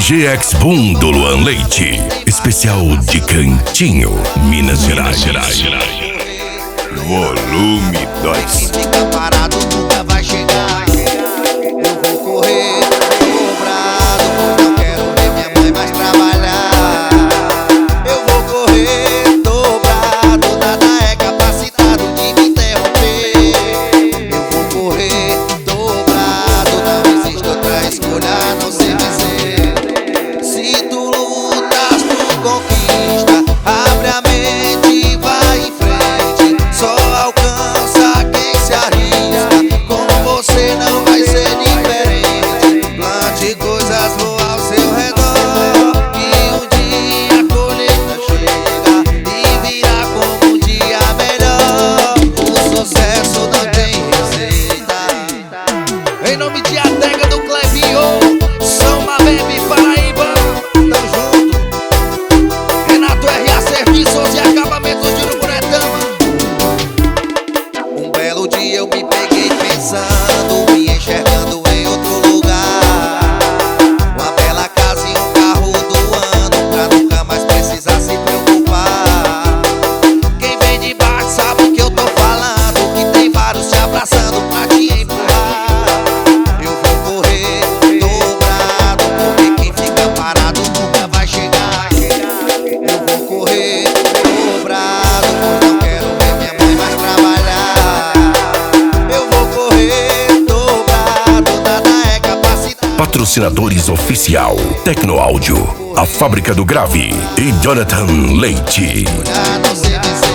DJ X Boom do Luan Leite. Especial de Cantinho, Minas Gerais. Volume 2. Quem fica parado nunca vai chegar. Eu vou correr dobrado, porque eu quero ver minha mãe mais trabalhar. Eu vou correr dobrado, nada é capacitado de me interromper. Eu vou correr dobrado, não existe outra escolha a não ser vencer. Se tu lutas, tu conquista. Abre a mente e vai em frente. Só alcança quem se arrisca. Com você não vai ser diferente. Plante coisas boas ao seu redor, que um dia a colheita chega e virá como um dia melhor. O sucesso não tem receita. Em nome de Adega do Clebinho, São Mabebe, Paraíba, tamo junto. Renato R.A. Serviços e Acabamentos de Uruburetama. Um belo dia eu me peguei pensando, me enxergando em outro lugar. Uma bela casa e um carro do ano, pra nunca mais precisar se preocupar. Quem vem de baixo sabe o que eu tô falando, que tem vários te abraçando pra te empurrar. Eu vou correr dobrado, porque quem fica parado nunca vai chegar. Eu vou correr dobrado, pois não quero ver minha mãe mais trabalhar. Eu vou correr dobrado, nada é capacitado. Patrocinadores oficial: Tecnoáudio, A Fábrica do Grave e Jonathan Leite. A não ser vencer.